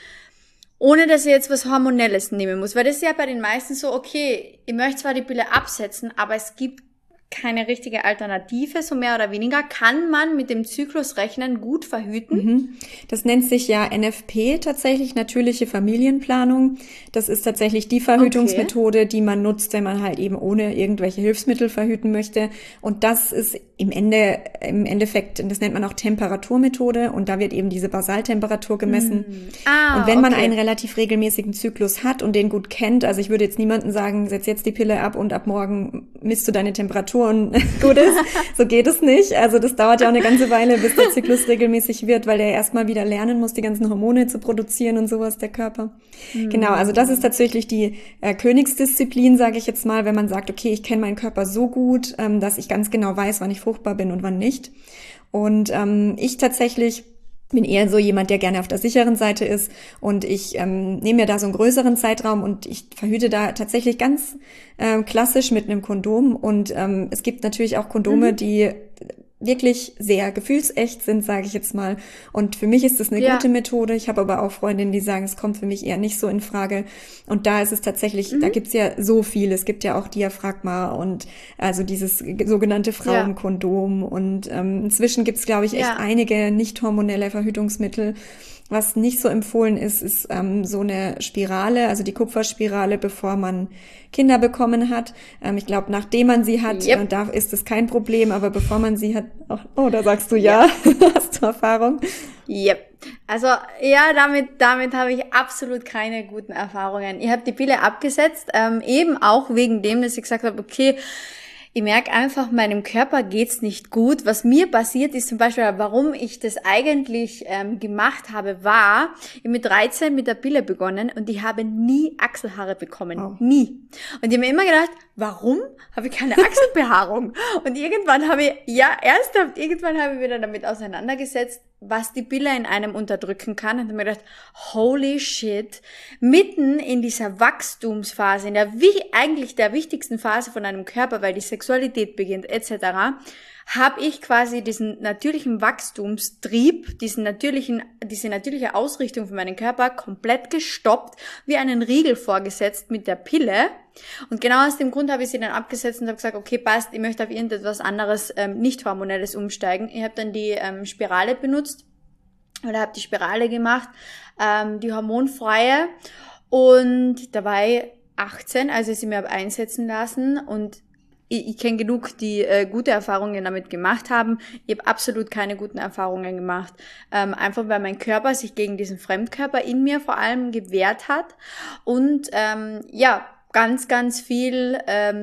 ohne dass ich jetzt was Hormonelles nehmen muss? Weil das ist ja bei den meisten so, okay, ich möchte zwar die Pille absetzen, aber es gibt keine richtige Alternative, so mehr oder weniger. Kann man mit dem Zyklus rechnen gut verhüten? Das nennt sich ja NFP tatsächlich, natürliche Familienplanung. Das ist tatsächlich die Verhütungsmethode, die man nutzt, wenn man halt eben ohne irgendwelche Hilfsmittel verhüten möchte. Und das ist im Endeffekt, das nennt man auch Temperaturmethode und da wird eben diese Basaltemperatur gemessen. Und wenn man einen relativ regelmäßigen Zyklus hat und den gut kennt, also ich würde jetzt niemandem sagen, setz jetzt die Pille ab und ab morgen misst du deine Temperatur und gut ist. So geht es nicht. Also das dauert ja auch eine ganze Weile, bis der Zyklus regelmäßig wird, weil der erstmal wieder lernen muss, die ganzen Hormone zu produzieren und sowas, der Körper. Genau, also das ist tatsächlich die Königsdisziplin, sage ich jetzt mal, wenn man sagt, okay, ich kenne meinen Körper so gut, dass ich ganz genau weiß, wann ich fruchtbar bin und wann nicht. Und ich tatsächlich bin eher so jemand, der gerne auf der sicheren Seite ist und ich nehme mir da so einen größeren Zeitraum und ich verhüte da tatsächlich ganz klassisch mit einem Kondom und es gibt natürlich auch Kondome, die wirklich sehr gefühlsecht sind, sage ich jetzt mal. Und für mich ist das eine gute Methode. Ich habe aber auch Freundinnen, die sagen, es kommt für mich eher nicht so in Frage. Und da ist es tatsächlich, da gibt's ja so viel. Es gibt ja auch Diaphragma und also dieses sogenannte Frauenkondom. Und inzwischen gibt's, glaube ich, echt einige nicht hormonelle Verhütungsmittel. Was nicht so empfohlen ist, ist so eine Spirale, also die Kupferspirale, bevor man Kinder bekommen hat. Ich glaube, nachdem man sie hat, da ist es kein Problem, aber bevor man sie hat, da sagst du ja. Hast du Erfahrung? Yep. Also ja, damit habe ich absolut keine guten Erfahrungen. Ich habe die Pille abgesetzt, eben auch wegen dem, dass ich gesagt habe, okay, ich merke einfach, meinem Körper geht's nicht gut. Was mir passiert ist zum Beispiel, warum ich das eigentlich gemacht habe, war, ich habe mit 13 mit der Pille begonnen und ich habe nie Achselhaare bekommen. Oh. Nie. Und ich habe mir immer gedacht, warum habe ich keine Achselbehaarung? Und irgendwann habe ich, ernsthaft, irgendwann habe ich mich dann damit auseinandergesetzt, was die Pille in einem unterdrücken kann. Und habe mir gedacht, holy shit, mitten in dieser Wachstumsphase, eigentlich der wichtigsten Phase von einem Körper, weil die Sexualität beginnt etc., habe ich quasi diesen natürlichen Wachstumstrieb, diese natürliche Ausrichtung von meinem Körper komplett gestoppt, wie einen Riegel vorgesetzt mit der Pille. Und genau aus dem Grund habe ich sie dann abgesetzt und habe gesagt, okay, passt, ich möchte auf irgendetwas anderes, nicht hormonelles umsteigen. Ich habe dann die Spirale benutzt oder habe die Spirale gemacht, die hormonfreie, und da war ich 18, also sie mir habe einsetzen lassen, und ich kenne genug, die gute Erfahrungen damit gemacht haben. Ich habe absolut keine guten Erfahrungen gemacht. Einfach weil mein Körper sich gegen diesen Fremdkörper in mir vor allem gewehrt hat. Und ganz, ganz viel,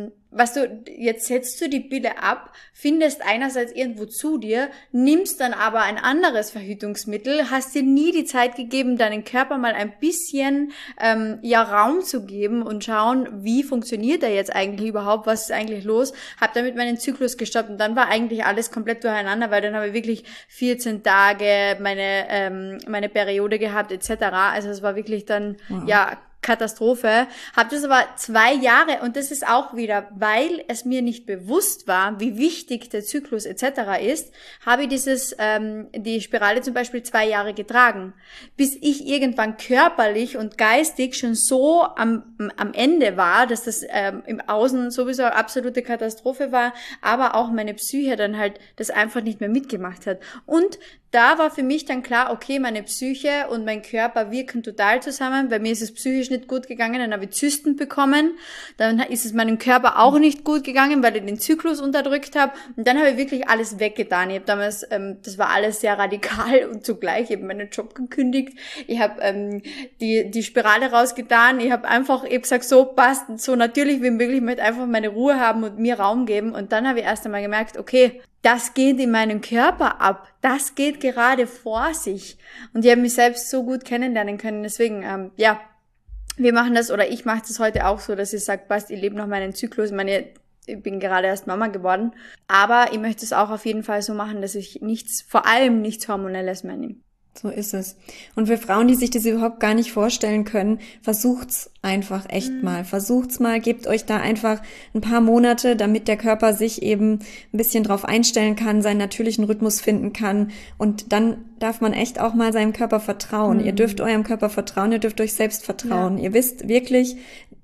jetzt setzt du die Pille ab, findest einerseits irgendwo zu dir, nimmst dann aber ein anderes Verhütungsmittel, hast dir nie die Zeit gegeben, deinen Körper mal ein bisschen Raum zu geben und schauen, wie funktioniert er jetzt eigentlich überhaupt, was ist eigentlich los, hab damit meinen Zyklus gestoppt, und dann war eigentlich alles komplett durcheinander, weil dann habe ich wirklich 14 Tage meine Periode gehabt etc. Also es war wirklich dann, Katastrophe. Habe das aber 2 Jahre, und das ist auch wieder, weil es mir nicht bewusst war, wie wichtig der Zyklus etc. ist, habe ich die Spirale zum Beispiel 2 Jahre getragen, bis ich irgendwann körperlich und geistig schon so am Ende war, dass das im Außen sowieso eine absolute Katastrophe war, aber auch meine Psyche dann halt das einfach nicht mehr mitgemacht hat. Und da war für mich dann klar, okay, meine Psyche und mein Körper wirken total zusammen. Bei mir ist es psychisch nicht gut gegangen, dann habe ich Zysten bekommen. Dann ist es meinem Körper auch nicht gut gegangen, weil ich den Zyklus unterdrückt habe. Und dann habe ich wirklich alles weggetan. Ich habe damals, das war alles sehr radikal und zugleich, ich habe meinen Job gekündigt. Ich habe die Spirale rausgetan. Ich habe gesagt, so passt, so natürlich wie möglich, ich möchte einfach meine Ruhe haben und mir Raum geben. Und dann habe ich erst einmal gemerkt, okay, das geht in meinem Körper ab. Das geht gerade vor sich. Und ich habe mich selbst so gut kennenlernen können. Deswegen, wir machen das, oder ich mache das heute auch so, dass ich sage, passt, ich lebe noch meinen Zyklus. Ich bin gerade erst Mama geworden. Aber ich möchte es auch auf jeden Fall so machen, dass ich vor allem nichts Hormonelles mehr nehme. So ist es. Und für Frauen, die sich das überhaupt gar nicht vorstellen können, versucht's einfach echt mal. Versucht's mal, gebt euch da einfach ein paar Monate, damit der Körper sich eben ein bisschen drauf einstellen kann, seinen natürlichen Rhythmus finden kann. Und dann darf man echt auch mal seinem Körper vertrauen. Ihr dürft eurem Körper vertrauen, ihr dürft euch selbst vertrauen. Ja. Ihr wisst wirklich,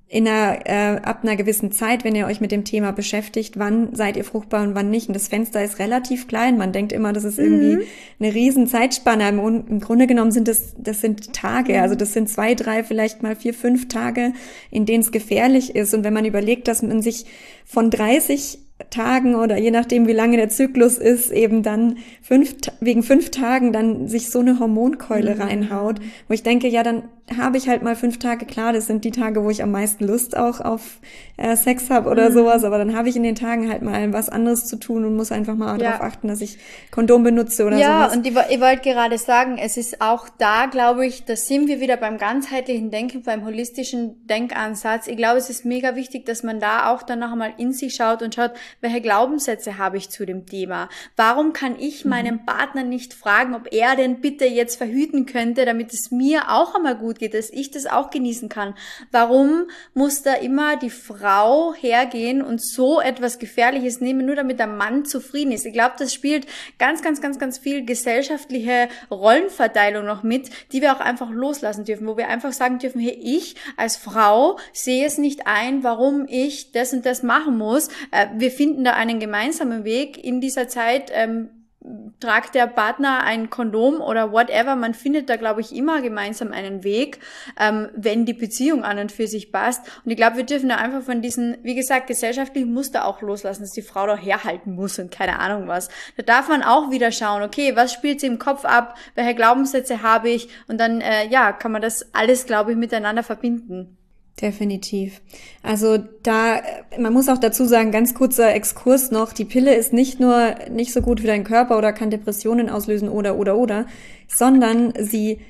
ab einer gewissen Zeit, wenn ihr euch mit dem Thema beschäftigt, wann seid ihr fruchtbar und wann nicht. Und das Fenster ist relativ klein. Man denkt immer, das ist irgendwie eine riesen Zeitspanne. Im Grunde genommen sind das sind Tage. Also das sind 2, 3, vielleicht mal 4, 5 Tage, in denen es gefährlich ist. Und wenn man überlegt, dass man sich von 30 Tagen oder je nachdem, wie lange der Zyklus ist, eben dann wegen 5 Tagen dann sich so eine Hormonkeule reinhaut, wo ich denke, ja, dann habe ich halt mal 5 Tage, klar, das sind die Tage, wo ich am meisten Lust auch auf Sex habe oder sowas, aber dann habe ich in den Tagen halt mal was anderes zu tun und muss einfach mal darauf achten, dass ich Kondom benutze oder sowas. Ja, und ich wollte gerade sagen, es ist auch da, glaube ich, da sind wir wieder beim ganzheitlichen Denken, beim holistischen Denkansatz. Ich glaube, es ist mega wichtig, dass man da auch dann noch einmal in sich schaut und schaut, welche Glaubenssätze habe ich zu dem Thema? Warum kann ich meinen Partner nicht fragen, ob er denn bitte jetzt verhüten könnte, damit es mir auch einmal gut geht, dass ich das auch genießen kann? Warum muss da immer die Frau hergehen und so etwas Gefährliches nehmen, nur damit der Mann zufrieden ist? Ich glaube, das spielt ganz, ganz, ganz, ganz viel gesellschaftliche Rollenverteilung noch mit, die wir auch einfach loslassen dürfen, wo wir einfach sagen dürfen, hey, ich als Frau sehe es nicht ein, warum ich das und das machen muss. Wir finden da einen gemeinsamen Weg. In dieser Zeit tragt der Partner ein Kondom oder whatever. Man findet da, glaube ich, immer gemeinsam einen Weg, wenn die Beziehung an und für sich passt. Und ich glaube, wir dürfen da einfach von diesen, wie gesagt, gesellschaftlichen Muster auch loslassen, dass die Frau da herhalten muss und keine Ahnung was. Da darf man auch wieder schauen, okay, was spielt sie im Kopf ab, welche Glaubenssätze habe ich, und dann, kann man das alles, glaube ich, miteinander verbinden. Definitiv. Also man muss auch dazu sagen, ganz kurzer Exkurs noch, die Pille ist nicht nur nicht so gut für deinen Körper oder kann Depressionen auslösen oder, sondern sie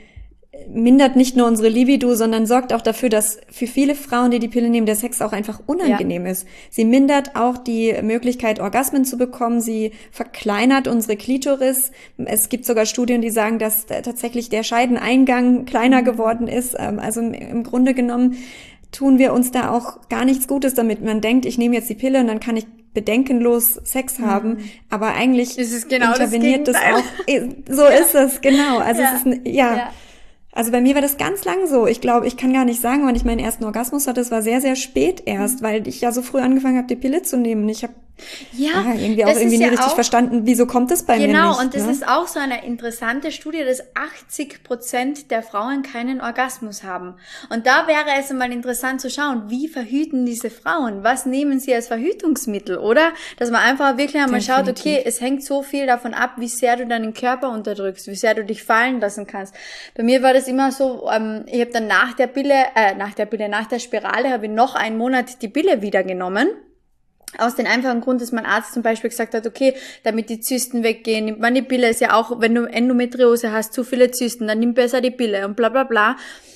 mindert nicht nur unsere Libido, sondern sorgt auch dafür, dass für viele Frauen, die die Pille nehmen, der Sex auch einfach unangenehm ist. Sie mindert auch die Möglichkeit, Orgasmen zu bekommen. Sie verkleinert unsere Klitoris. Es gibt sogar Studien, die sagen, dass tatsächlich der Scheideneingang kleiner geworden ist. Also im Grunde genommen tun wir uns da auch gar nichts Gutes damit. Man denkt, ich nehme jetzt die Pille und dann kann ich bedenkenlos Sex haben, aber eigentlich interveniert das auch. So ist es, genau. Also es ist Also bei mir war das ganz lang so. Ich glaube, ich kann gar nicht sagen, wann ich meinen ersten Orgasmus hatte. Es war sehr, sehr spät erst, weil ich ja so früh angefangen habe, die Pille zu nehmen. Und ich habe irgendwie nie richtig verstanden, wieso kommt das bei mir nicht. Genau, und das ist auch so eine interessante Studie, dass 80% der Frauen keinen Orgasmus haben. Und da wäre es mal interessant zu schauen, wie verhüten diese Frauen? Was nehmen sie als Verhütungsmittel, oder? Dass man einfach wirklich einmal schaut, okay, es hängt so viel davon ab, wie sehr du deinen Körper unterdrückst, wie sehr du dich fallen lassen kannst. Bei mir war das immer so, ich habe dann nach der Spirale habe ich noch einen Monat die Pille wieder genommen. Aus dem einfachen Grund, dass mein Arzt zum Beispiel gesagt hat, okay, damit die Zysten weggehen, nimmt man die Pille, ist ja auch, wenn du Endometriose hast, zu viele Zysten, dann nimm besser die Pille und bla bla bla.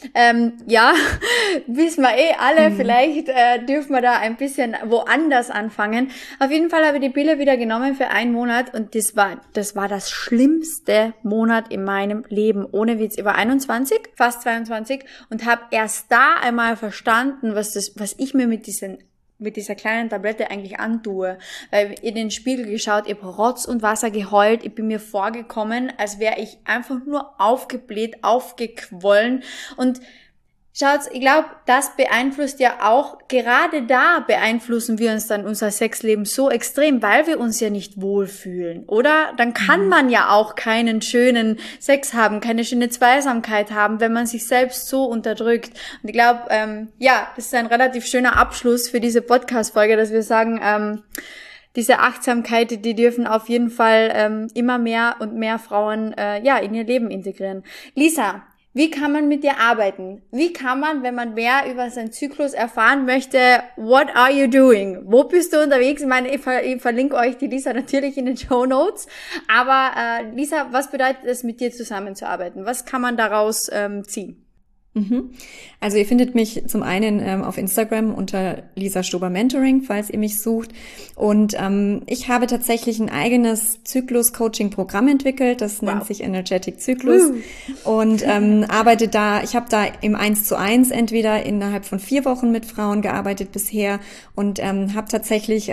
Wissen wir alle, vielleicht dürfen wir da ein bisschen woanders anfangen. Auf jeden Fall habe ich die Pille wieder genommen für einen Monat und das war das schlimmste Monat in meinem Leben, ohne Witz. Ich war 21, fast 22 und habe erst da einmal verstanden, was ich mir mit dieser kleinen Tablette eigentlich antue. Weil in den Spiegel geschaut, ich habe Rotz und Wasser geheult, ich bin mir vorgekommen, als wäre ich einfach nur aufgebläht, aufgequollen und schaut, ich glaube, das beeinflusst ja auch, gerade da beeinflussen wir uns dann unser Sexleben so extrem, weil wir uns ja nicht wohlfühlen, oder? Dann kann man ja auch keinen schönen Sex haben, keine schöne Zweisamkeit haben, wenn man sich selbst so unterdrückt. Und ich glaube, das ist ein relativ schöner Abschluss für diese Podcast-Folge, dass wir sagen, diese Achtsamkeit, die dürfen auf jeden Fall immer mehr und mehr Frauen in ihr Leben integrieren. Lisa, wie kann man mit dir arbeiten? Wie kann man, wenn man mehr über seinen Zyklus erfahren möchte, what are you doing? Wo bist du unterwegs? Ich meine, ich verlinke euch die Lisa natürlich in den Shownotes. Aber Lisa, was bedeutet es, mit dir zusammenzuarbeiten? Was kann man daraus ziehen? Also ihr findet mich zum einen auf Instagram unter Lisa Stober Mentoring, falls ihr mich sucht. Und ich habe tatsächlich ein eigenes Zyklus-Coaching-Programm entwickelt. Das nennt sich Energetic Zyklus. Und arbeite da, ich habe da im 1:1 entweder innerhalb von 4 Wochen mit Frauen gearbeitet bisher und habe tatsächlich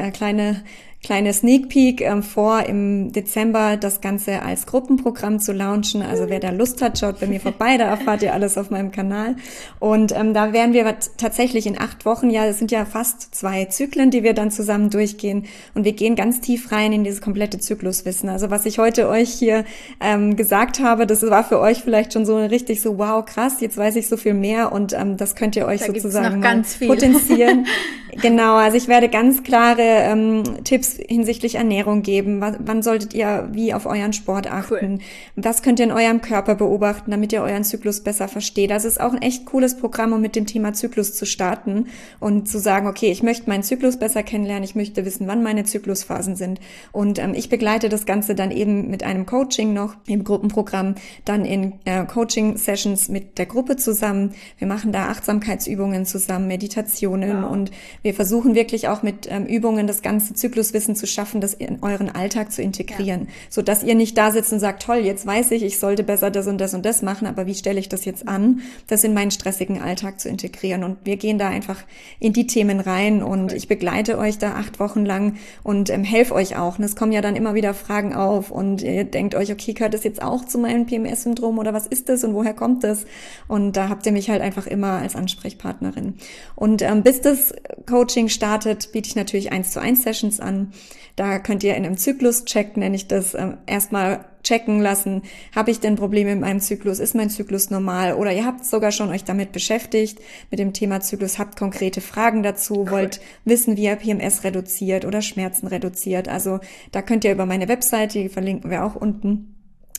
kleine Sneak Peek vor, im Dezember das Ganze als Gruppenprogramm zu launchen. Also wer da Lust hat, schaut bei mir vorbei, da erfahrt ihr alles auf meinem Kanal. Und da werden wir tatsächlich in 8 Wochen, das sind ja fast 2 Zyklen, die wir dann zusammen durchgehen. Und wir gehen ganz tief rein in dieses komplette Zykluswissen. Also was ich heute euch hier gesagt habe, das war für euch vielleicht schon so richtig so, wow, krass, jetzt weiß ich so viel mehr und das könnt ihr euch da sozusagen mal potenzieren. Genau, also ich werde ganz klare Tipps hinsichtlich Ernährung geben. Wann solltet ihr wie auf euren Sport achten? Was könnt ihr in eurem Körper beobachten, damit ihr euren Zyklus besser versteht? Das ist auch ein echt cooles Programm, um mit dem Thema Zyklus zu starten und zu sagen, okay, ich möchte meinen Zyklus besser kennenlernen, ich möchte wissen, wann meine Zyklusphasen sind. Und ich begleite das Ganze dann eben mit einem Coaching noch im Gruppenprogramm, dann in Coaching-Sessions mit der Gruppe zusammen. Wir machen da Achtsamkeitsübungen zusammen, Meditationen und wir versuchen wirklich auch mit Übungen das ganze Zykluswissen zu schaffen, das in euren Alltag zu integrieren, so dass ihr nicht da sitzt und sagt, toll, jetzt weiß ich sollte besser das und das und das machen, aber wie stelle ich das jetzt an, das in meinen stressigen Alltag zu integrieren? Und wir gehen da einfach in die Themen rein und ich begleite euch da 8 Wochen lang und helfe euch auch. Und es kommen ja dann immer wieder Fragen auf und ihr denkt euch, okay, gehört das jetzt auch zu meinem PMS-Syndrom oder was ist das und woher kommt das? Und da habt ihr mich halt einfach immer als Ansprechpartnerin. Und bis das Coaching startet, biete ich natürlich 1:1 Sessions an. Da könnt ihr in einem Zyklus-Check, nenne ich das, erstmal checken lassen, habe ich denn Probleme in meinem Zyklus, ist mein Zyklus normal oder ihr habt sogar schon euch damit beschäftigt, mit dem Thema Zyklus, habt konkrete Fragen dazu, wollt wissen, wie ihr PMS reduziert oder Schmerzen reduziert. Also da könnt ihr über meine Webseite, die verlinken wir auch unten,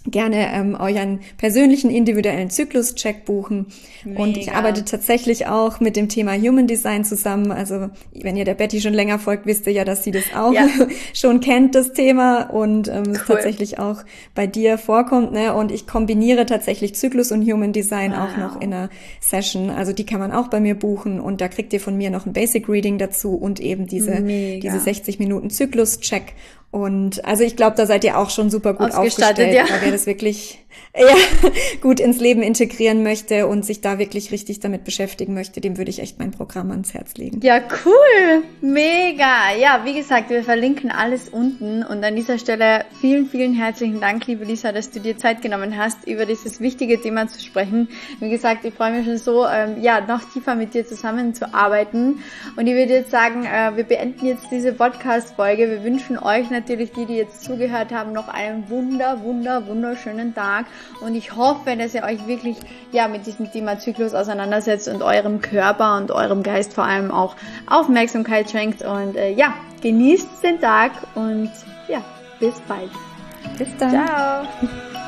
gerne euren persönlichen individuellen Zyklus-Check buchen. Mega. Und ich arbeite tatsächlich auch mit dem Thema Human Design zusammen. Also wenn ihr der Betty schon länger folgt, wisst ihr ja, dass sie das auch schon kennt, das Thema, und es tatsächlich auch bei dir vorkommt. Ne? Und ich kombiniere tatsächlich Zyklus und Human Design auch noch in einer Session. Also die kann man auch bei mir buchen, und da kriegt ihr von mir noch ein Basic Reading dazu und eben diese 60 Minuten Zyklus-Check. Und also ich glaube, da seid ihr auch schon super gut aufgestellt, weil wer das wirklich gut ins Leben integrieren möchte und sich da wirklich richtig damit beschäftigen möchte, dem würde ich echt mein Programm ans Herz legen. Ja, cool. Mega. Ja, wie gesagt, wir verlinken alles unten, und an dieser Stelle vielen, vielen herzlichen Dank, liebe Lisa, dass du dir Zeit genommen hast, über dieses wichtige Thema zu sprechen. Wie gesagt, ich freue mich schon so, noch tiefer mit dir zusammenzuarbeiten, und ich würde jetzt sagen, wir beenden jetzt diese Podcast-Folge. Wir wünschen euch natürlich, die jetzt zugehört haben, noch einen wunderschönen Tag. Und ich hoffe, dass ihr euch wirklich mit diesem Thema Zyklus auseinandersetzt und eurem Körper und eurem Geist vor allem auch Aufmerksamkeit schenkt. Und genießt den Tag, und bis bald. Bis dann. Ciao.